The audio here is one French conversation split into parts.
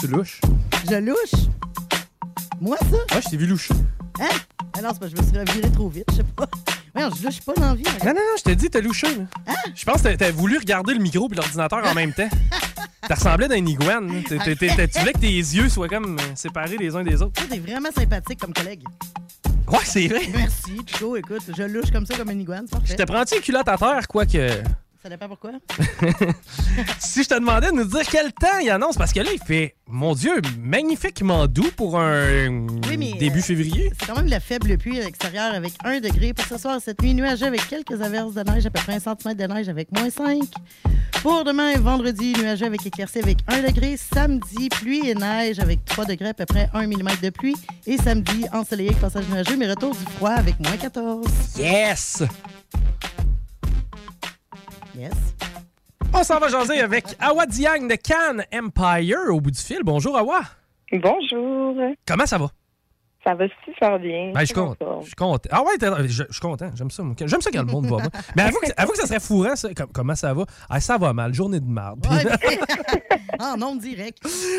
tu louches. Je louche? Moi, ça? Moi, je t'ai vu loucher. Hein? Ah non, c'est parce que je me suis reviré trop vite, je sais pas. Ouais, je louche pas dans la vie. Non, je t'ai dit, t'as louché. Hein? Je pense que t'as voulu regarder le micro et l'ordinateur en même temps. T'as ressemblé d'un iguane. Tu voulais que tes yeux soient comme séparés les uns des autres. T'es vraiment sympathique comme collègue. Ouais, c'est vrai. Merci, Chico. Écoute, je louche comme ça, comme une iguane. Je te prends-tu une culotte à terre, quoique... Ça dépend pourquoi. Si je te demandais de nous dire quel temps il annonce, parce que là, il fait, mon Dieu, magnifiquement doux pour un début février. C'est quand même la faible pluie à l'extérieur avec 1 degré. Pour ce soir, cette nuit, nuageux avec quelques averses de neige, à peu près 1 cm de neige avec -5. Pour demain, vendredi, nuageux avec éclaircies avec 1 degré. Samedi, pluie et neige avec 3 degrés, à peu près 1 mm de pluie. Et samedi, ensoleillé avec passage nuageux, mais retour du froid avec -14. Yes! Yes. On s'en va jaser avec Awa Diagne de Cannes Empire au bout du fil. Bonjour, Awa. Bonjour. Comment ça va? Ça va super bien. Ben, je suis content. Ah ouais, je suis content. J'aime ça. J'aime ça quand le monde va bien. Mais avoue que ça serait fourrant, ça. Comment ça va? Ah, ça va mal. Journée de marde. Ouais, en nom direct.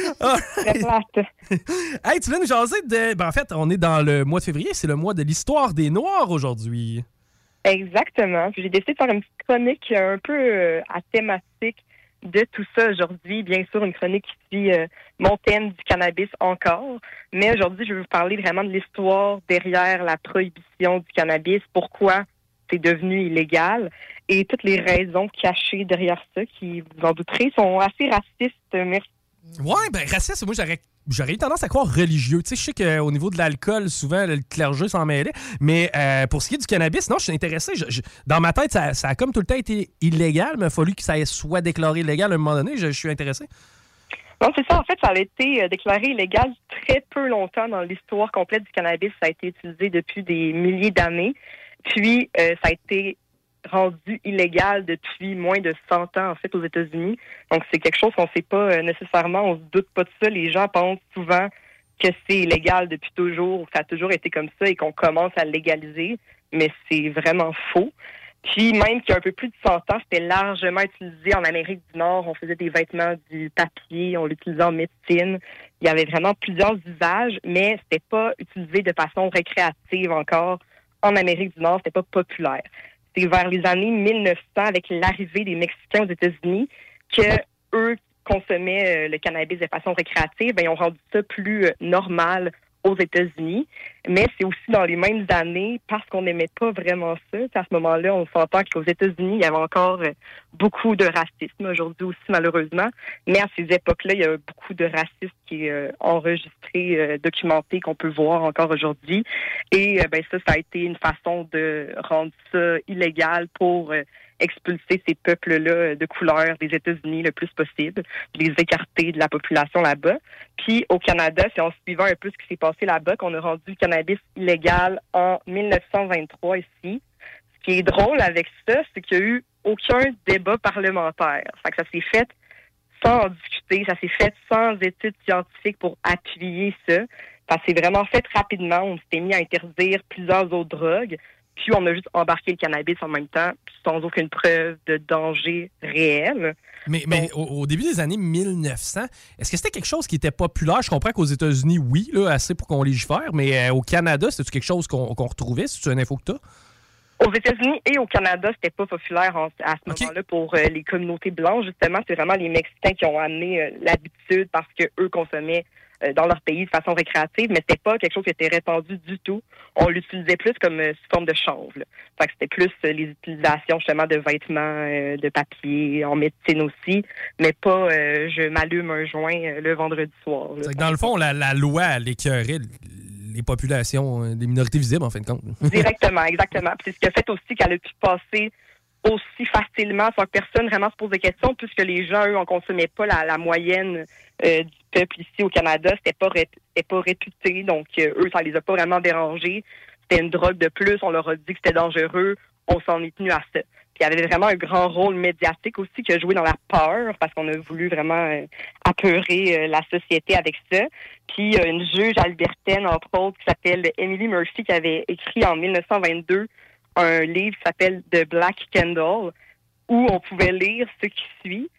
Très plate. Hey, tu viens nous jaser de... Ben, en fait, on est dans le mois de février. C'est le mois de l'histoire des Noirs aujourd'hui. Exactement. Puis j'ai décidé de faire une petite chronique un peu à thématique de tout ça aujourd'hui. Bien sûr, une chronique qui suit mon thème du cannabis encore. Mais aujourd'hui, je vais vous parler vraiment de l'histoire derrière la prohibition du cannabis, pourquoi c'est devenu illégal et toutes les raisons cachées derrière ça qui, vous en douterez, sont assez racistes. Merci. Ouais, ben raciste, moi j'aurais eu tendance à croire religieux. Tu sais, je sais qu'au niveau de l'alcool, souvent le clergé s'en mêlait. Mais pour ce qui est du cannabis, non, je suis intéressé. Dans ma tête, ça a comme tout le temps été illégal, mais il a fallu que ça soit déclaré illégal à un moment donné. Je suis intéressé. Non, c'est ça. En fait, ça a été déclaré illégal très peu longtemps dans l'histoire complète du cannabis. Ça a été utilisé depuis des milliers d'années. Puis, ça a été rendu illégal depuis moins de 100 ans, en fait, aux États-Unis. Donc, c'est quelque chose qu'on ne sait pas nécessairement. On se doute pas de ça. Les gens pensent souvent que c'est illégal depuis toujours, que ça a toujours été comme ça et qu'on commence à le légaliser. Mais c'est vraiment faux. Puis, même qu'il y a un peu plus de 100 ans, c'était largement utilisé en Amérique du Nord. On faisait des vêtements du papier, on l'utilisait en médecine. Il y avait vraiment plusieurs usages, mais c'était pas utilisé de façon récréative encore. En Amérique du Nord, c'était pas populaire. C'est vers les années 1900, avec l'arrivée des Mexicains aux États-Unis, que eux consommaient le cannabis de façon récréative. Ils ont rendu ça plus normal aux États-Unis. Mais c'est aussi dans les mêmes années, parce qu'on n'aimait pas vraiment ça. À ce moment-là, on s'entend qu'aux États-Unis, il y avait encore beaucoup de racisme, aujourd'hui aussi, malheureusement. Mais à ces époques-là, il y a beaucoup de racisme qui est enregistré, documenté, qu'on peut voir encore aujourd'hui. Et ça a été une façon de rendre ça illégal pour expulser ces peuples-là de couleur des États-Unis le plus possible, les écarter de la population là-bas. Puis au Canada, c'est en suivant un peu ce qui s'est passé là-bas qu'on a rendu le cannabis illégal en 1923 ici. Ce qui est drôle avec ça, c'est qu'il n'y a eu aucun débat parlementaire. Fait que ça s'est fait sans en discuter, ça s'est fait sans études scientifiques pour appuyer ça. Ça s'est vraiment fait rapidement. On s'était mis à interdire plusieurs autres drogues. Puis on a juste embarqué le cannabis en même temps, sans aucune preuve de danger réel. Mais au début des années 1900, est-ce que c'était quelque chose qui était populaire? Je comprends qu'aux États-Unis, oui, là, assez pour qu'on légifère, mais au Canada, c'était quelque chose qu'on retrouvait? C'est une info que tu as? Aux États-Unis et au Canada, c'était pas populaire à ce moment-là pour les communautés blanches. Justement, c'est vraiment les Mexicains qui ont amené l'habitude parce que eux consommaient dans leur pays de façon récréative, mais c'était pas quelque chose qui était répandu du tout. On l'utilisait plus comme sous forme de chanvre. Fait que c'était plus les utilisations justement de vêtements, de papier, en médecine aussi, mais pas je m'allume un joint le vendredi soir. C'est que dans le fond, la loi, elle écœurait les populations des minorités visibles, en fin de compte. Directement, exactement. Puis c'est ce qui a fait aussi qu'elle a pu passer aussi facilement sans que personne vraiment se pose des questions, puisque les gens, eux, en consommaient pas la moyenne du peuple ici au Canada. C'était pas réputé, donc eux, ça les a pas vraiment dérangés. C'était une drogue de plus, on leur a dit que c'était dangereux, on s'en est tenu à ça. Puis il y avait vraiment un grand rôle médiatique aussi qui a joué dans la peur, parce qu'on a voulu vraiment apeurer la société avec ça. Puis il y a une juge albertaine, entre autres, qui s'appelle Emily Murphy, qui avait écrit en 1922 un livre qui s'appelle The Black Candle, où on pouvait lire ce qui suit.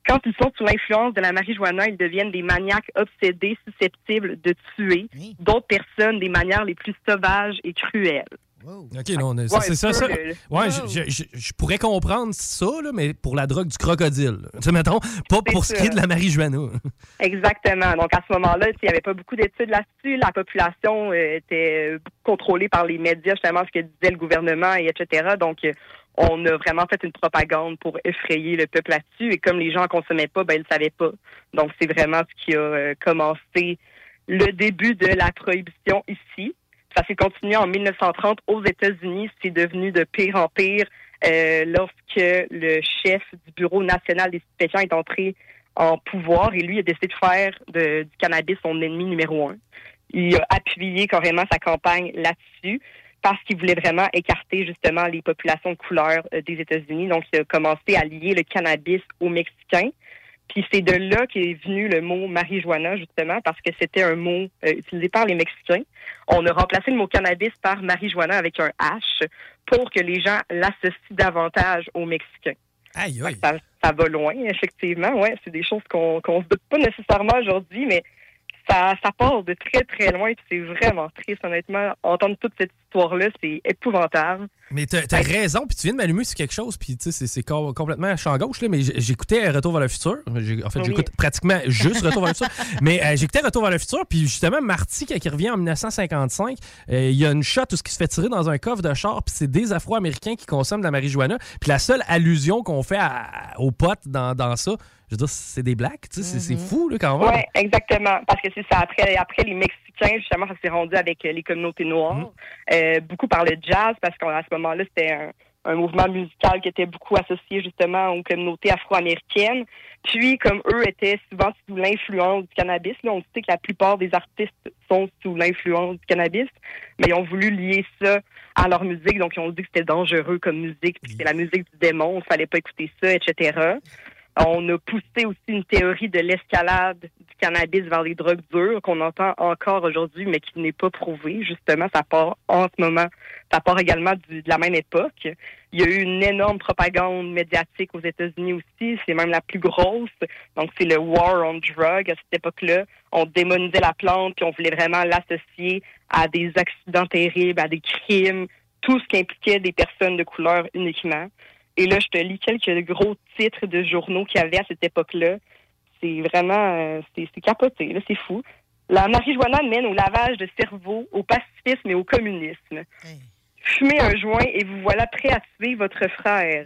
quand ils sont sous l'influence de la marijuana, ils deviennent des maniaques obsédés, susceptibles de tuer d'autres personnes des manières les plus sauvages et cruelles. Wow. OK, non, c'est ça. Ouais, je pourrais comprendre ça, là, mais pour la drogue du crocodile. Tu sais, mettons, pas pour ce qui est de la marijuana. Exactement. Donc, à ce moment-là, il n'y avait pas beaucoup d'études là-dessus. La population était contrôlée par les médias, justement, ce que disait le gouvernement, et etc. Donc, on a vraiment fait une propagande pour effrayer le peuple là-dessus. Et comme les gens ne consommaient pas, ils ne le savaient pas. Donc, c'est vraiment ce qui a commencé le début de la prohibition ici. Ça s'est continué en 1930 aux États-Unis. C'est devenu de pire en pire lorsque le chef du Bureau national des stupéfiants est entré en pouvoir. Et lui a décidé de faire du cannabis son ennemi numéro 1. Il a appuyé carrément sa campagne là-dessus parce qu'il voulait vraiment écarter justement les populations de couleur des États-Unis. Donc, il a commencé à lier le cannabis aux Mexicains. Puis c'est de là qu'est venu le mot marijuana, justement, parce que c'était un mot utilisé par les Mexicains. On a remplacé le mot cannabis par marijuana avec un H pour que les gens l'associent davantage aux Mexicains. Aïe, aïe. Ça va loin, effectivement. Ouais, c'est des choses qu'on se doute pas nécessairement aujourd'hui, mais ça part de très, très loin. Puis c'est vraiment triste, honnêtement. Entendre toute cette histoire-là, c'est épouvantable. Mais t'as raison, puis tu viens de m'allumer sur quelque chose, puis tu sais, c'est complètement champ gauche, là, mais j'écoutais Retour vers le futur. En fait, j'écoute pratiquement juste Retour vers le futur. Mais j'écoutais Retour vers le futur, puis justement, Marty, quand il revient en 1955, il y a une shot où ce qui se fait tirer dans un coffre de char, puis c'est des Afro-Américains qui consomment de la marijuana. Puis la seule allusion qu'on fait aux potes dans ça, je veux dire, c'est des blacks, tu sais, c'est fou, là, quand même. Oui, exactement. Parce que c'est ça. Après les Mexicains, justement, ça s'est rendu avec les communautés noires. Beaucoup par le jazz, parce qu'à ce moment-là, c'était un mouvement musical qui était beaucoup associé, justement, aux communautés afro-américaines. Puis, comme eux étaient souvent sous l'influence du cannabis, là, on sait que la plupart des artistes sont sous l'influence du cannabis, mais ils ont voulu lier ça à leur musique. Donc, ils ont dit que c'était dangereux comme musique, puis que c'était la musique du démon, il ne fallait pas écouter ça, etc. On a poussé aussi une théorie de l'escalade du cannabis vers les drogues dures qu'on entend encore aujourd'hui, mais qui n'est pas prouvée. Justement, ça part en ce moment. Ça part également de la même époque. Il y a eu une énorme propagande médiatique aux États-Unis aussi. C'est même la plus grosse. Donc, c'est le War on Drug. À cette époque-là, on démonisait la plante puis on voulait vraiment l'associer à des accidents terribles, à des crimes, tout ce qui impliquait des personnes de couleur uniquement. Et là, je te lis quelques gros titres de journaux qu'il y avait à cette époque-là. C'est vraiment... c'est capoté, là, c'est fou. La marijuana mène au lavage de cerveau, au pacifisme et au communisme. Fumez un joint et vous voilà prêt à tuer votre frère.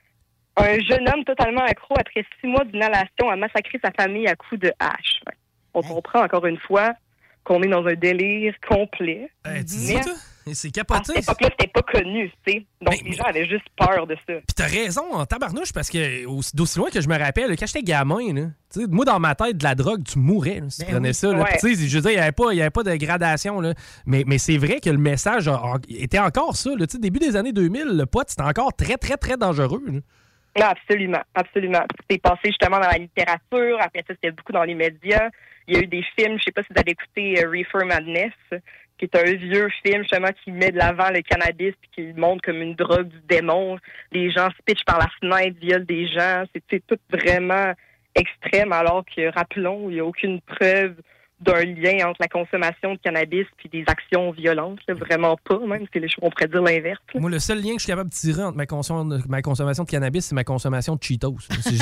Un jeune homme totalement accro, après 6 mois d'inhalation, a massacré sa famille à coups de hache. On comprend encore une fois qu'on est dans un délire complet. Tu dis ça? C'est capoté. À cette époque-là, c'était pas connu, tu sais. Donc, les gens avaient juste peur de ça. Puis t'as raison, en tabarnouche, parce que d'aussi loin que je me rappelle, quand j'étais gamin, là, moi, dans ma tête, de la drogue, tu mourrais là, si tu prenais ça. Là. Ouais. Je veux dire, il n'y avait pas de gradation. Là. Mais c'est vrai que le message était encore ça. Là. Début des années 2000, le pot, c'était encore très, très, très dangereux. Là. Non, absolument, absolument. C'est passé justement dans la littérature. Après ça, c'était beaucoup dans les médias. Il y a eu des films, je sais pas si vous avez écouté Reefer Madness, qui est un vieux film justement qui met de l'avant le cannabis puis qui le montre comme une drogue du démon. Les gens se pitchent par la fenêtre, violent des gens. C'est tout vraiment extrême, alors que, rappelons, il n'y a aucune preuve d'un lien entre la consommation de cannabis puis des actions violentes. Là, vraiment pas, même, on pourrait dire l'inverse. Là. Moi, le seul lien que je suis capable de tirer entre ma consommation de cannabis, c'est ma consommation de Cheetos.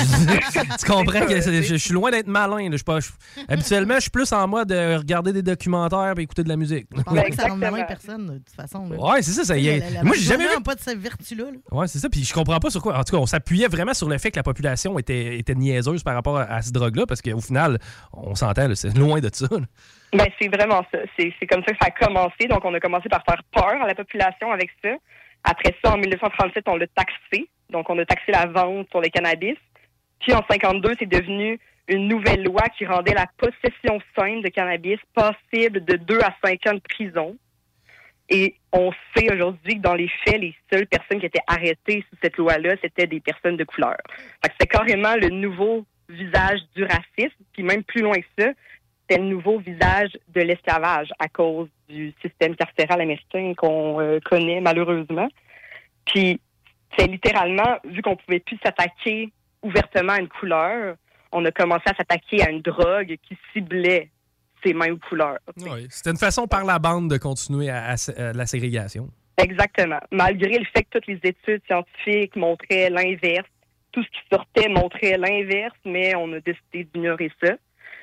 Tu comprends que je suis loin d'être malin. Là. Habituellement, je suis plus en mode de regarder des documentaires et écouter de la musique. Je pense que ça rend malin personne, de toute façon. Là. Ouais, c'est ça. Moi, j'ai jamais vu... pas de cette vertu-là. Là. Ouais, c'est ça. Puis je comprends pas sur quoi. En tout cas, on s'appuyait vraiment sur le fait que la population était niaiseuse par rapport à cette drogue-là, parce qu'au final, on s'entend, là, c'est loin de ça. Ben, c'est vraiment ça. C'est comme ça que ça a commencé. Donc, on a commencé par faire peur à la population avec ça. Après ça, en 1937, on l'a taxé. Donc, on a taxé la vente sur le cannabis. Puis, en 1952, c'est devenu une nouvelle loi qui rendait la possession saine de cannabis passible de 2 à 5 ans de prison. Et on sait aujourd'hui que dans les faits, les seules personnes qui étaient arrêtées sous cette loi-là, c'était des personnes de couleur. Fait que c'était carrément le nouveau visage du racisme. Puis, même plus loin que ça, c'est le nouveau visage de l'esclavage à cause du système carcéral américain qu'on connaît malheureusement. Puis, c'est littéralement, vu qu'on pouvait plus s'attaquer ouvertement à une couleur, on a commencé à s'attaquer à une drogue qui ciblait ces mêmes couleurs. Oui, c'était une façon par la bande de continuer à la ségrégation. Exactement. Malgré le fait que toutes les études scientifiques montraient l'inverse, tout ce qui sortait montrait l'inverse, mais on a décidé d'ignorer ça.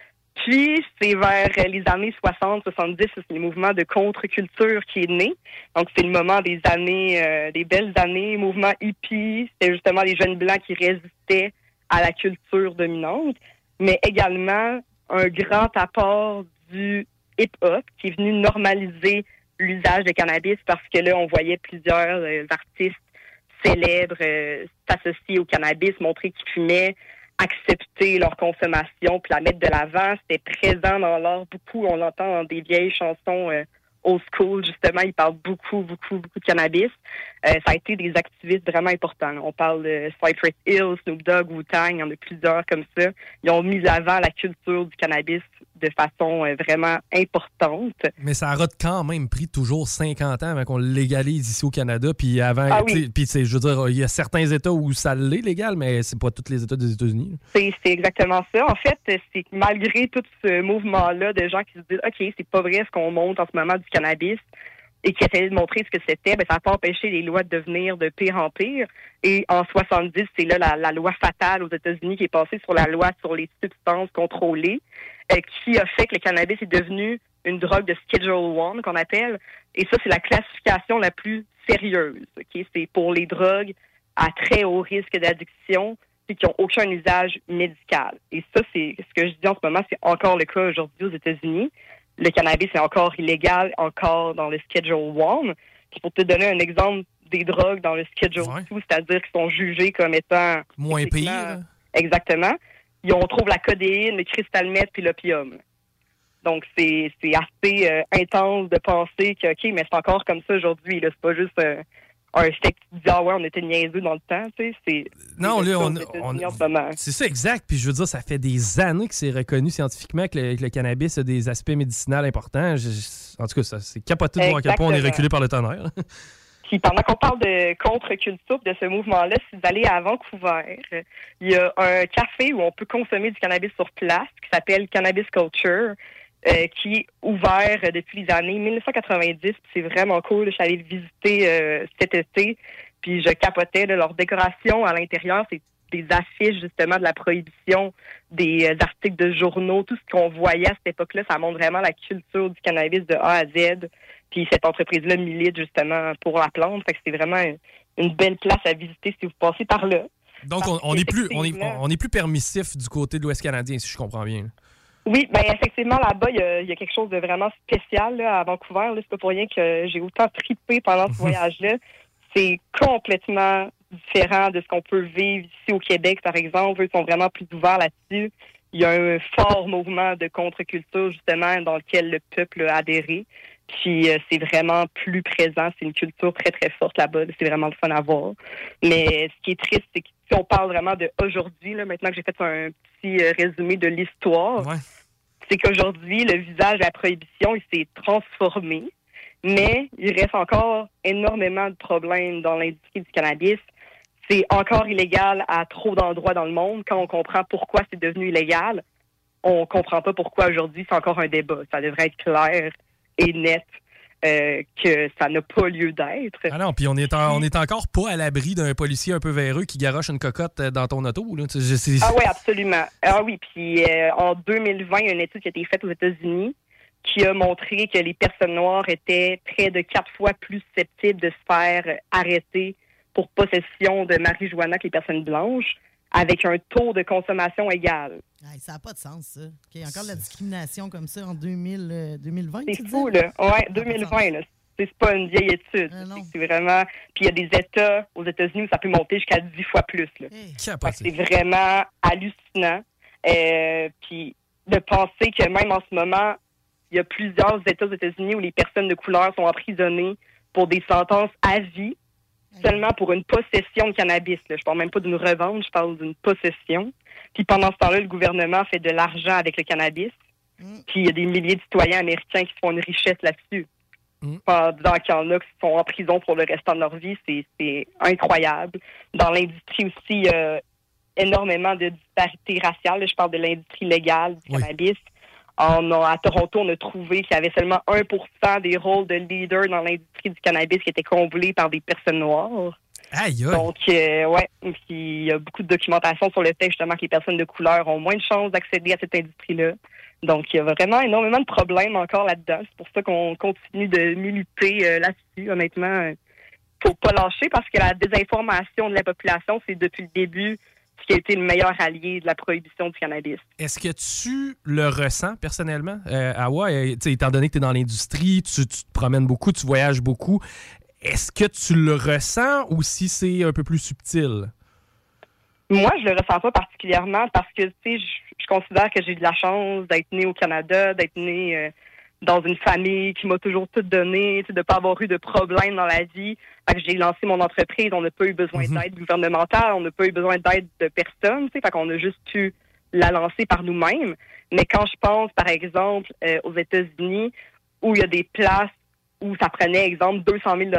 Puis, c'est vers les années 60-70, c'est le mouvement de contre-culture qui est né. Donc, c'est le moment des années, des belles années, mouvement hippie. C'était justement les jeunes blancs qui résistaient à la culture dominante, mais également un grand apport du hip-hop qui est venu normaliser l'usage de cannabis parce que là, on voyait plusieurs artistes célèbres s'associer au cannabis, montrer qu'ils fumaient, accepter leur consommation, puis la mettre de l'avant. C'était présent dans l'art beaucoup. On l'entend dans des vieilles chansons old school, justement. Ils parlent beaucoup de cannabis. Ça a été des activistes vraiment importants. On parle de Cypress Hill, Snoop Dogg, Wu-Tang, il y en a plusieurs comme ça. Ils ont mis l'avant la culture du cannabis de façon vraiment importante. Mais ça a quand même pris toujours 50 ans avant qu'on le légalise ici au Canada. Puis avant, je veux dire, il y a certains États où ça l'est légal, mais c'est pas tous les États des États-Unis. C'est exactement ça. En fait, c'est que malgré tout ce mouvement-là de gens qui se disent « OK, c'est pas vrai ce qu'on monte en ce moment du cannabis », et qui essayaient de montrer ce que c'était, ça n'a pas empêché les lois de devenir de pire en pire. Et en 70, c'est là la loi fatale aux États-Unis qui est passée sur la loi sur les substances contrôlées, qui a fait que le cannabis est devenu une drogue de Schedule I, qu'on appelle. Et ça, c'est la classification la plus sérieuse. Okay? C'est pour les drogues à très haut risque d'addiction et qui n'ont aucun usage médical. Et ça, c'est ce que je dis en ce moment, c'est encore le cas aujourd'hui aux États-Unis. Le cannabis est encore illégal, encore dans le Schedule I. Puis pour te donner un exemple des drogues dans le Schedule II, c'est-à-dire qu'ils sont jugés comme étant... moins pire. Exactement. On trouve la codéine, le cristal meth puis l'opium. Donc, c'est assez intense de penser que, OK, mais c'est encore comme ça aujourd'hui. Là. C'est pas juste un fait que tu dis, ah ouais, on était niaiseux dans le temps. Tu sais, non, là, c'est ça, exact. Puis je veux dire, ça fait des années que c'est reconnu scientifiquement que le cannabis a des aspects médicinaux importants. En tout cas, ça, c'est capoté de voir à quel point on est reculé par le tonnerre. Puis pendant qu'on parle de contre-culture de ce mouvement-là, si vous allez à Vancouver, il y a un café où on peut consommer du cannabis sur place qui s'appelle Cannabis Culture, qui est ouvert depuis les années 1990. Puis c'est vraiment cool. Je suis allée le visiter cet été, puis je capotais. Leur décoration à l'intérieur, c'est des affiches justement de la prohibition, des articles de journaux, tout ce qu'on voyait à cette époque-là, ça montre vraiment la culture du cannabis de A à Z. Puis cette entreprise-là milite justement pour la plante. Fait que c'est vraiment une belle place à visiter si vous passez par là. Donc on est plus permissif du côté de l'Ouest canadien, si je comprends bien. Oui, effectivement, là-bas, il y a quelque chose de vraiment spécial là, à Vancouver. Là. C'est pas pour rien que j'ai autant trippé pendant ce voyage-là. C'est complètement différent de ce qu'on peut vivre ici au Québec, par exemple. Eux sont vraiment plus ouverts là-dessus. Il y a un fort mouvement de contre-culture, justement, dans lequel le peuple a adhéré. Puis c'est vraiment plus présent. C'est une culture très, très forte là-bas. C'est vraiment le fun à voir. Mais ce qui est triste, c'est que si on parle vraiment d'aujourd'hui, maintenant que j'ai fait un petit résumé de l'histoire, c'est qu'aujourd'hui, le visage de la prohibition, il s'est transformé. Mais il reste encore énormément de problèmes dans l'industrie du cannabis. C'est encore illégal à trop d'endroits dans le monde. Quand on comprend pourquoi c'est devenu illégal, on comprend pas pourquoi aujourd'hui c'est encore un débat. Ça devrait être clair et net que ça n'a pas lieu d'être. Ah non, puis on est encore pas à l'abri d'un policier un peu véreux qui garoche une cocotte dans ton auto. Là. Ah oui, absolument. Ah oui, puis en 2020, il y a une étude qui a été faite aux États-Unis qui a montré que les personnes noires étaient près de 4 fois plus susceptibles de se faire arrêter pour possession de marijuana que les personnes blanches, avec un taux de consommation égal. Ça n'a pas de sens, ça. Il y a encore de la discrimination comme ça en 2020, c'est fou, là. Oui, 2020, là. C'est pas une vieille étude. C'est vraiment... Puis il y a des États aux États-Unis où ça peut monter jusqu'à 10 fois plus, là. C'est vraiment hallucinant. Puis de penser que même en ce moment, il y a plusieurs États aux États-Unis où les personnes de couleur sont emprisonnées pour des sentences à vie, seulement pour une possession de cannabis. Là. Je parle même pas d'une revente, je parle d'une possession. Puis pendant ce temps-là, le gouvernement fait de l'argent avec le cannabis. Puis il y a des milliers de citoyens américains qui font une richesse là-dessus. Pendant qu'il y en a qui sont en prison pour le restant de leur vie, c'est incroyable. Dans l'industrie aussi, énormément de disparités raciales. Là, je parle de l'industrie légale du cannabis. À Toronto, on a trouvé qu'il y avait seulement 1% des rôles de leader dans l'industrie du cannabis qui étaient comblés par des personnes noires. Aïe, aïe. Donc, il y a beaucoup de documentation sur le fait justement que les personnes de couleur ont moins de chances d'accéder à cette industrie-là. Donc, il y a vraiment énormément de problèmes encore là-dedans. C'est pour ça qu'on continue de militer là-dessus, honnêtement. Faut pas lâcher parce que la désinformation de la population, c'est depuis le début ce qui a été le meilleur allié de la prohibition du cannabis. Est-ce que tu le ressens personnellement, Awa, étant donné que tu es dans l'industrie, tu te promènes beaucoup, tu voyages beaucoup, est-ce que tu le ressens ou si c'est un peu plus subtil? Moi, je le ressens pas particulièrement parce que, je considère que j'ai de la chance d'être née au Canada, d'être née dans une famille qui m'a toujours tout donné, de ne pas avoir eu de problème dans la vie. Fait que j'ai lancé mon entreprise, on n'a pas eu besoin d'aide gouvernementale, on n'a pas eu besoin d'aide de personne, fait qu'on a juste pu la lancer par nous-mêmes. Mais quand je pense, par exemple, aux États-Unis, où il y a des places où ça prenait, exemple, 200 000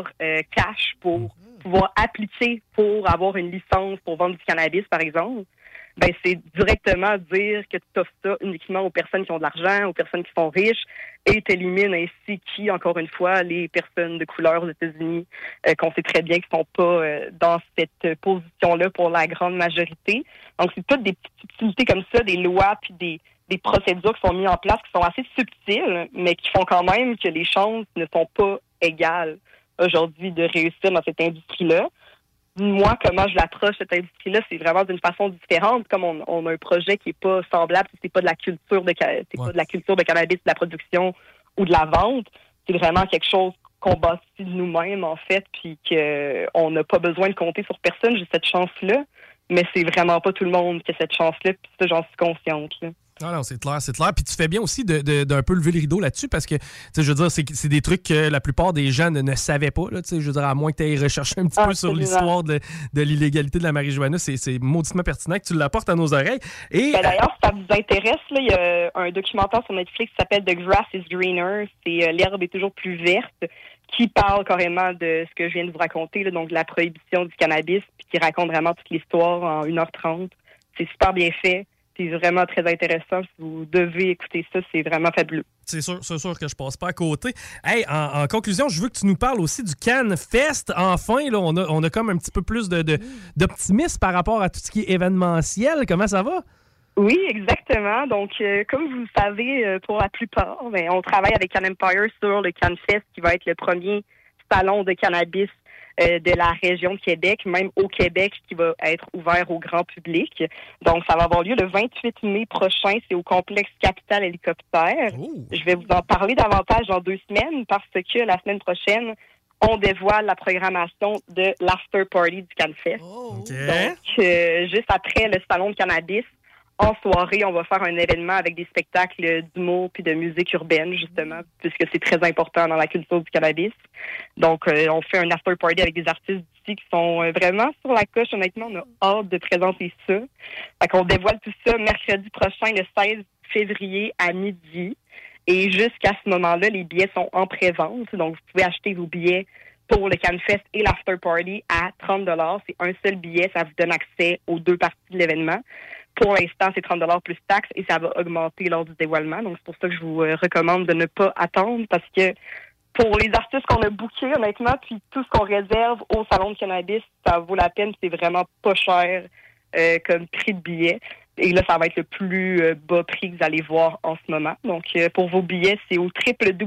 $ cash pour pouvoir appliquer pour avoir une licence pour vendre du cannabis, par exemple, ben c'est directement dire que tu offres ça uniquement aux personnes qui ont de l'argent, aux personnes qui sont riches, et t'élimines ainsi qui, encore une fois, les personnes de couleur aux États-Unis, qu'on sait très bien qu'ils sont pas dans cette position-là pour la grande majorité. Donc, c'est toutes des petites subtilités comme ça, des lois, puis des procédures qui sont mises en place, qui sont assez subtiles, mais qui font quand même que les chances ne sont pas égales aujourd'hui de réussir dans cette industrie-là. Moi, comment je l'approche, cette industrie-là, c'est vraiment d'une façon différente. Comme on a un projet qui est pas semblable, c'est pas de la culture de pas de la culture de cannabis, de la production ou de la vente. C'est vraiment quelque chose qu'on bâtit de nous-mêmes, en fait, puis qu'on n'a pas besoin de compter sur personne. J'ai cette chance-là, mais c'est vraiment pas tout le monde qui a cette chance-là, puis ça, j'en suis consciente, là. Non, c'est clair, c'est clair. Puis tu fais bien aussi d'un peu lever le rideau là-dessus parce que, je veux dire, c'est des trucs que la plupart des gens ne savaient pas. Là, je veux dire, à moins que tu ailles rechercher un petit peu sur l'histoire de l'illégalité de la marijuana, c'est mauditement pertinent que tu l'apportes à nos oreilles. Et d'ailleurs, si ça vous intéresse, là, il y a un documentaire sur Netflix qui s'appelle The Grass is Greener. C'est l'herbe est toujours plus verte, qui parle carrément de ce que je viens de vous raconter, là, donc de la prohibition du cannabis, puis qui raconte vraiment toute l'histoire en 1h30. C'est super bien fait. C'est vraiment très intéressant. Si vous devez écouter ça, c'est vraiment fabuleux. C'est sûr que je passe pas à côté. Hey, en conclusion, je veux que tu nous parles aussi du CanFest. Enfin, là, on a comme un petit peu plus d'optimisme par rapport à tout ce qui est événementiel. Comment ça va? Oui, exactement. Donc, comme vous le savez, pour la plupart, on travaille avec Can Empire sur le CanFest qui va être le premier salon de cannabis de la région de Québec, même au Québec, qui va être ouvert au grand public. Donc, ça va avoir lieu le 28 mai prochain. C'est au complexe Capital Hélicoptère. Ooh. Je vais vous en parler davantage dans 2 semaines parce que la semaine prochaine, on dévoile la programmation de l'after party du CanFest. Oh. Okay. Donc, juste après le salon de cannabis, en soirée, on va faire un événement avec des spectacles d'humour puis de musique urbaine, justement, puisque c'est très important dans la culture du cannabis. Donc, on fait un after party avec des artistes d'ici qui sont vraiment sur la coche. Honnêtement, on a hâte de présenter ça. Fait qu'on dévoile tout ça mercredi prochain, le 16 février à midi. Et jusqu'à ce moment-là, les billets sont en pré-vente. Donc, vous pouvez acheter vos billets pour le CanFest et l'after party à 30 $. C'est un seul billet. Ça vous donne accès aux 2 parties de l'événement. Pour l'instant, c'est 30 $ plus taxes et ça va augmenter lors du dévoilement. Donc, c'est pour ça que je vous recommande de ne pas attendre parce que pour les artistes qu'on a bookés, honnêtement, puis tout ce qu'on réserve au salon de cannabis, ça vaut la peine. C'est vraiment pas cher comme prix de billet. Et là, ça va être le plus bas prix que vous allez voir en ce moment. Donc, pour vos billets, c'est au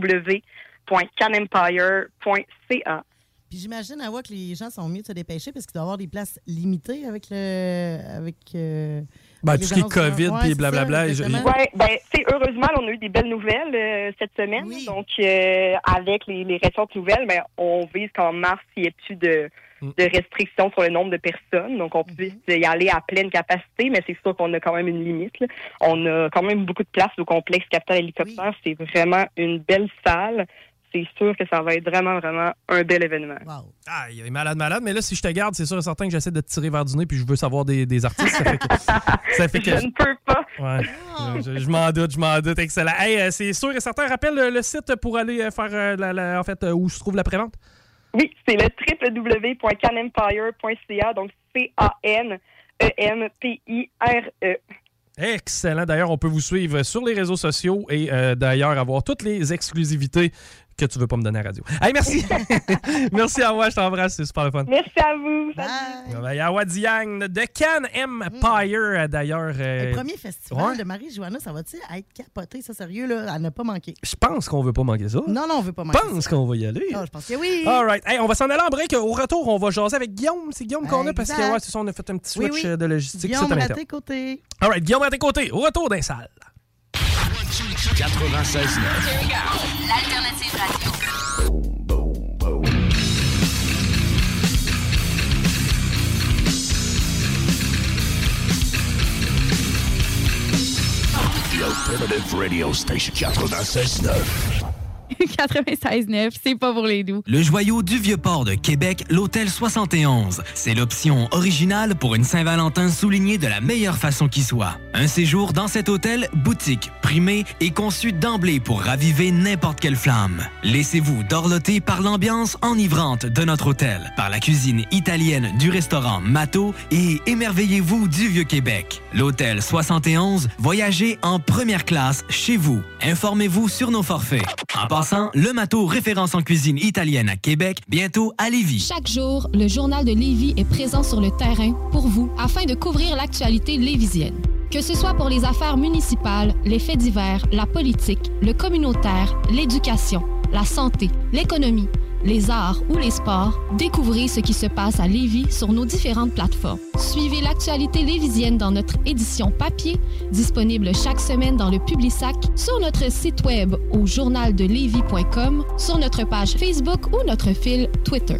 www.canempire.ca. Puis j'imagine, Awa, que les gens sont mieux de se dépêcher parce qu'il doit y avoir des places limitées avec tout ce qui est COVID puis blablabla. Heureusement, on a eu des belles nouvelles cette semaine. Oui. Donc, avec les récentes nouvelles, on vise qu'en mars, il n'y ait plus de restrictions sur le nombre de personnes. Donc, on puisse y aller à pleine capacité, mais c'est sûr qu'on a quand même une limite, là. On a quand même beaucoup de place au complexe Capital Hélicoptère. Oui. C'est vraiment une belle salle. C'est sûr que ça va être vraiment, vraiment un bel événement. Wow. Ah, il est malade. Mais là, si je te garde, c'est sûr et certain que j'essaie de te tirer vers du nez puis je veux savoir des artistes. Ça fait que je ne peux pas. Ouais. Je m'en doute. Excellent. Hey, c'est sûr et certain. Rappelle le site pour aller faire où se trouve la prévente. Oui, c'est le www.canempire.ca. Donc, CAN EMPIRE. Excellent. D'ailleurs, on peut vous suivre sur les réseaux sociaux et d'ailleurs avoir toutes les exclusivités que tu veux pas me donner à la radio. Hey, merci. Merci à moi, je t'embrasse, c'est super le fun. Merci à vous. Bye. Awa Diang de Can Empire, d'ailleurs. Le premier festival de Marie-Joanna, ça va-tu être capoté, ça, sérieux, là, à ne pas manquer? Je pense qu'on veut pas manquer ça. Non, on veut pas manquer ça. Je pense qu'on va y aller. Je pense que oui. All right. Hey, on va s'en aller en break. Au retour, on va jaser avec Guillaume. C'est Guillaume qu'on a parce que c'est ça, on a fait un petit switch de logistique. Guillaume à tes côtés. All right, Guillaume à tes côtés. Au retour d'un salle. 96.9. L'alternative radio. The Alternative Radio Station 96.9. 96.9, c'est pas pour les doux. Le joyau du Vieux-Port de Québec, l'Hôtel 71. C'est l'option originale pour une Saint-Valentin soulignée de la meilleure façon qui soit. Un séjour dans cet hôtel, boutique, primé et conçu d'emblée pour raviver n'importe quelle flamme. Laissez-vous dorloter par l'ambiance enivrante de notre hôtel, par la cuisine italienne du restaurant Mato et émerveillez-vous du Vieux-Québec. L'Hôtel 71, voyagez en première classe chez vous. Informez-vous sur nos forfaits. En passant, le Mato, référence en cuisine italienne à Québec, bientôt à Lévis. Chaque jour, le Journal de Lévis est présent sur le terrain pour vous afin de couvrir l'actualité lévisienne. Que ce soit pour les affaires municipales, les faits divers, la politique, le communautaire, l'éducation, la santé, l'économie, les arts ou les sports, découvrez ce qui se passe à Lévis sur nos différentes plateformes. Suivez l'actualité lévisienne dans notre édition papier, disponible chaque semaine dans le Publisac, sur notre site web au journaldelevis.com, sur notre page Facebook ou notre fil Twitter.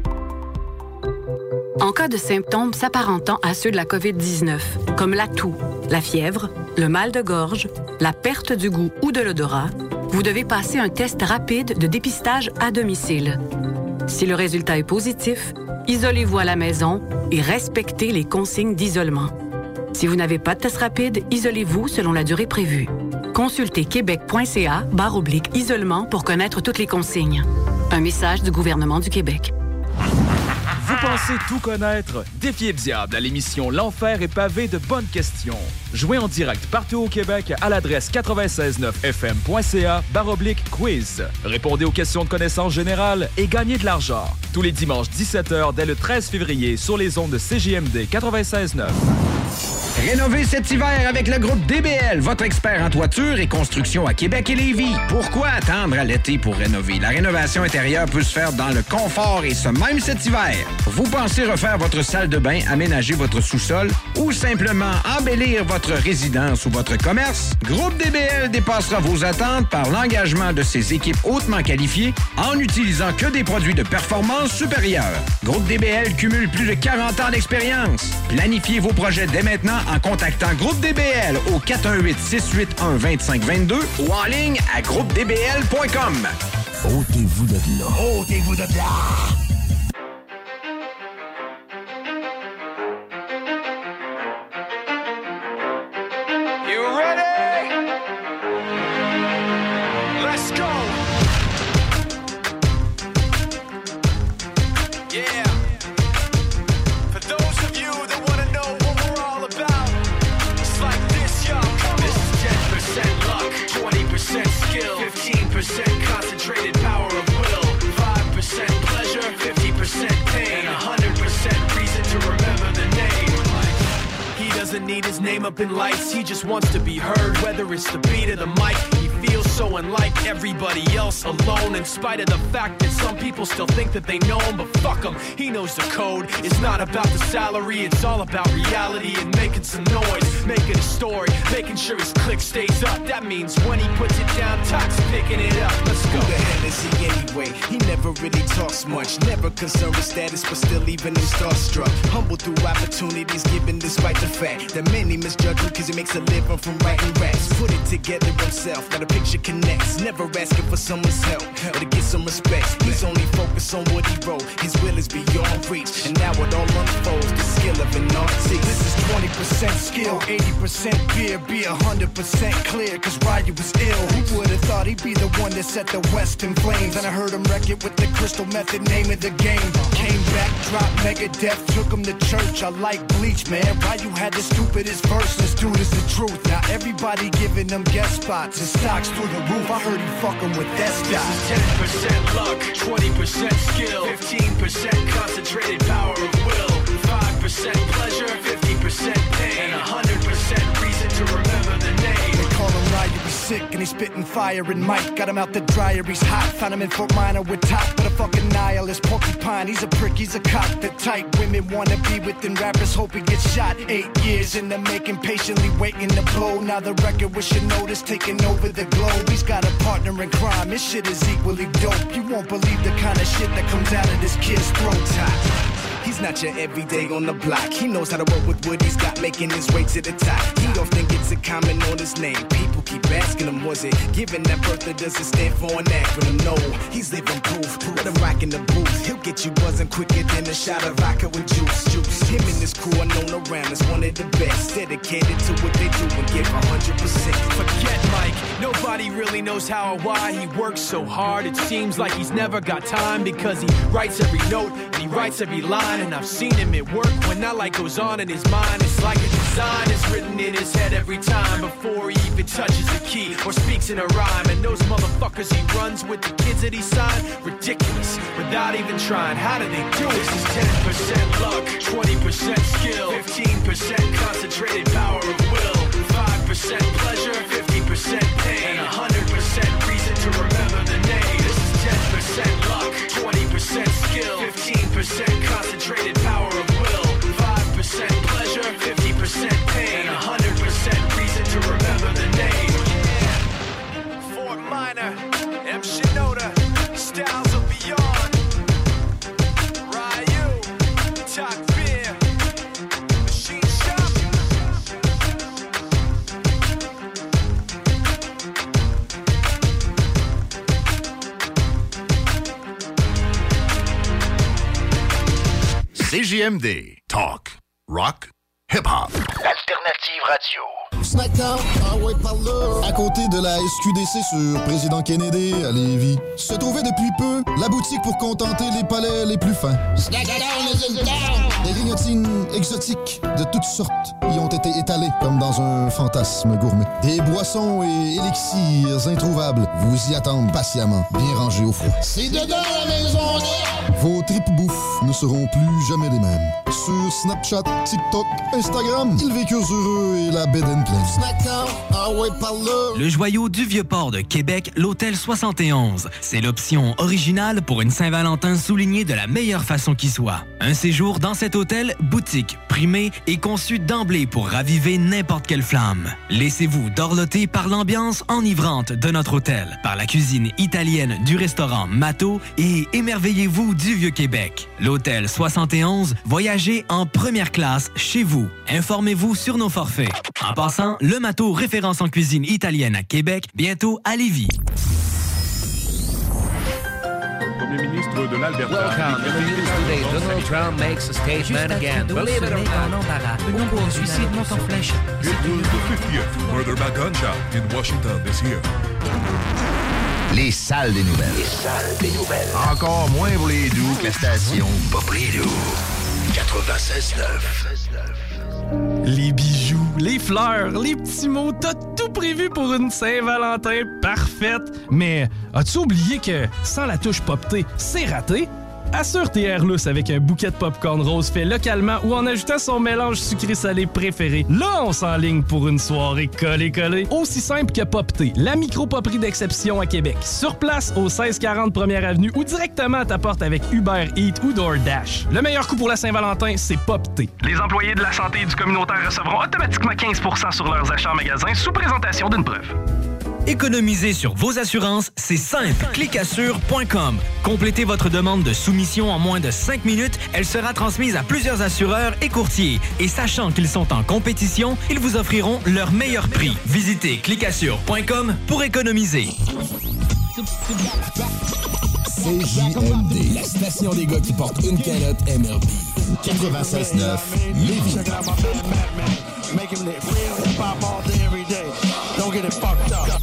En cas de symptômes s'apparentant à ceux de la COVID-19, comme la toux, la fièvre, le mal de gorge, la perte du goût ou de l'odorat, vous devez passer un test rapide de dépistage à domicile. Si le résultat est positif, isolez-vous à la maison et respectez les consignes d'isolement. Si vous n'avez pas de test rapide, isolez-vous selon la durée prévue. Consultez québec.ca/isolement pour connaître toutes les consignes. Un message du gouvernement du Québec. Vous pensez tout connaître? Défiez le diable à l'émission L'Enfer est pavé de bonnes questions. Jouez en direct partout au Québec à l'adresse 969fm.ca/quiz. Répondez aux questions de connaissances générales et gagnez de l'argent. Tous les dimanches 17h dès le 13 février sur les ondes de CJMD 96.9. Rénovez cet hiver avec le groupe DBL, votre expert en toiture et construction à Québec et Lévis. Pourquoi attendre à l'été pour rénover? La rénovation intérieure peut se faire dans le confort et ce même cet hiver. Vous pensez refaire votre salle de bain, aménager votre sous-sol ou simplement embellir votre résidence ou votre commerce? Groupe DBL dépassera vos attentes par l'engagement de ses équipes hautement qualifiées en n'utilisant que des produits de performance supérieure. Groupe DBL cumule plus de 40 ans d'expérience. Planifiez vos projets dès maintenant en contactant Groupe DBL au 418-681-2522 ou en ligne à groupedbl.com. Ôtez-vous de là. Ôtez-vous de là. You ready? Let's go. Yeah. For those of you that want to know what we're all about, it's like this, y'all. This is 10% luck, 20% skill, 15% concentrated power of will, 5% pleasure, 50% pain, and 100% reason to remember the name. He doesn't need his name up in lights, he just wants to be heard, whether it's the beat or the mic. He feels so unlike everybody else, alone, in spite of the fact that some people still think that they know him, but fuck him, he knows the code. It's not about the salary, it's all about reality and making some noise, making a story, making sure his click stays up. That means when he puts it down, Tox picking it up. Let's go. Who the hell is he anyway? He never really talks much, never concerned with status, but still even him starstruck. Humble through opportunities given despite the fact that many misjudge him because he makes a living from writing raps. Put it together himself, got a picture connects, never asking for someone's help or to get some respect. He's only focused on what he wrote, his will is beyond reach, and now it all unfolds, the skill of an artist. This is 20% skill, 80% beer, be 100% clear, cause Ryu was ill. Who would've thought he'd be the one that set the West in flames? And I heard him wreck it with the crystal method, name of the game. Came back, dropped Megadeth, took him to church. I like Bleach, man. Ryu had the stupidest verse, this dude is the truth. Now everybody giving them guest spots and stocks through the roof. I heard he fucking with that stock. This is 10% luck, 20% skill, 15% concentrated power of will, 5% pleasure, 50% pain, and 100% reason to remember the name. They call him Ryu, he's sick and he's spitting fire and Mike got him out the dryer, he's hot. Found him in Fort Minor with top, but a fucking nihilist porcupine. He's a prick, he's a cock. The type women wanna be within rappers, hope he gets shot. 8 years in the making, patiently waiting to blow. Now the record with your notice taking over the globe. He's got a partner in crime, his shit is equally dope. You won't believe the kind of shit that comes out of this kid's throat. He's not your everyday on the block. He knows how to work with what he's got, making his way to the top. He don't think it's a comment on his name. People keep asking him, was it given that birth or does it stand for an acronym? No, he's living proof. Let him rock in the booth. He'll get you buzzing quicker than a shot of vodka with juice. Him and his crew are known around as one of the best. Dedicated to what they do and give 100%. Forget Mike, nobody really knows how or why he works so hard. It seems like he's never got time because he writes every note and he writes every line. And I've seen him at work when that light goes on in his mind. It's like a design is written in his head every time before he even touches the key or speaks in a rhyme. And those motherfuckers he runs with, the kids that he signed, ridiculous, without even trying. How do they do it? This is 10% luck, 20% skill, 15% concentrated power of will, 5% pleasure, 50% pain, and 100% reason to remember the name. This is 10% luck, 20% skill, 15% concentrated power of will, 5% pleasure, 50% pain, and 100% reason to remember the name. Yeah. Fort Minor, M. Shinoda, Styles of Beyond, Ryu, Talk Beer, Machine Shop. CJMD. Talk. Rock. Hip-hop. Alternative radio. Snackdown, ah ouais, par là. À côté de la SQDC sur Président Kennedy à Lévis, se trouvait depuis peu la boutique pour contenter les palais les plus fins. Snackdown is in town. Des grignotines exotiques de toutes sortes y ont été étalées comme dans un fantasme gourmet. Des boissons et élixirs introuvables vous y attendent patiemment, bien rangés au froid. C'est dedans la maison. Vos tripes bouffe ne seront plus jamais les mêmes. Sur Snapchat, TikTok, Instagram, ils vécurent heureux et la bed and play. Le joyau du Vieux-Port de Québec, l'Hôtel 71. C'est l'option originale pour une Saint-Valentin soulignée de la meilleure façon qui soit. Un séjour dans cet hôtel, boutique, primé et conçu d'emblée pour raviver n'importe quelle flamme. Laissez-vous dorloter par l'ambiance enivrante de notre hôtel, par la cuisine italienne du restaurant Mato et émerveillez-vous du Vieux-Québec. L'Hôtel 71, voyagez en première classe chez vous. Informez-vous sur nos forfaits. En passant, le Mato, référence en cuisine italienne à Québec, bientôt à Lévis. Premier ministre de l'Alberta. Welcome. In the news today, Donald Trump makes a statement again. Believe it or not. Le nombre de suicides monte en flèche. It was the 50th murder by gunshot in Washington this year. Les salles des nouvelles. Les salles des nouvelles. Encore moins pour les doux que la station Pas pour les doux. 96.9. Les bijoux, les fleurs, les petits mots, t'as tout prévu pour une Saint-Valentin parfaite. Mais as-tu oublié que sans la touche Pop-T, c'est raté? Assure tes airlus avec un bouquet de popcorn rose fait localement ou en ajoutant son mélange sucré-salé préféré. Là, on s'enligne pour une soirée collée-collée. Aussi simple que Pop-T, la micro-poperie d'exception à Québec. Sur place, au 1640 première Avenue ou directement à ta porte avec Uber Eats ou DoorDash. Le meilleur coup pour la Saint-Valentin, c'est Pop-T. Les employés de la santé et du communautaire recevront automatiquement 15% sur leurs achats en magasin sous présentation d'une preuve. Économiser sur vos assurances, c'est simple. Clicassure.com. Complétez votre demande de soumission en moins de 5 minutes. Elle sera transmise à plusieurs assureurs et courtiers. Et sachant qu'ils sont en compétition, ils vous offriront leur meilleur prix. Visitez clicassure.com pour économiser. CJMD, la station des gars qui portent une calotte MRB. 96.9 Lévis. Making it real hip hop all day, every day. Don't get it fucked up.